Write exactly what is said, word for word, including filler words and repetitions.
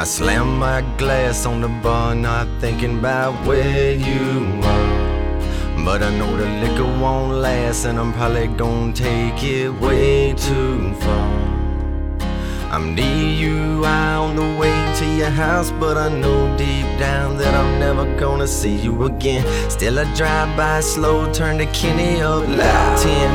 slam my glass on the bar, not thinking about where you are. But I know the liquor won't last, and I'm probably gonna take it way too far. I'm D U I on the way to your house, but I know deep down that I'm never gonna see you again. Still I drive by slow, turn the Kenny up loud. ten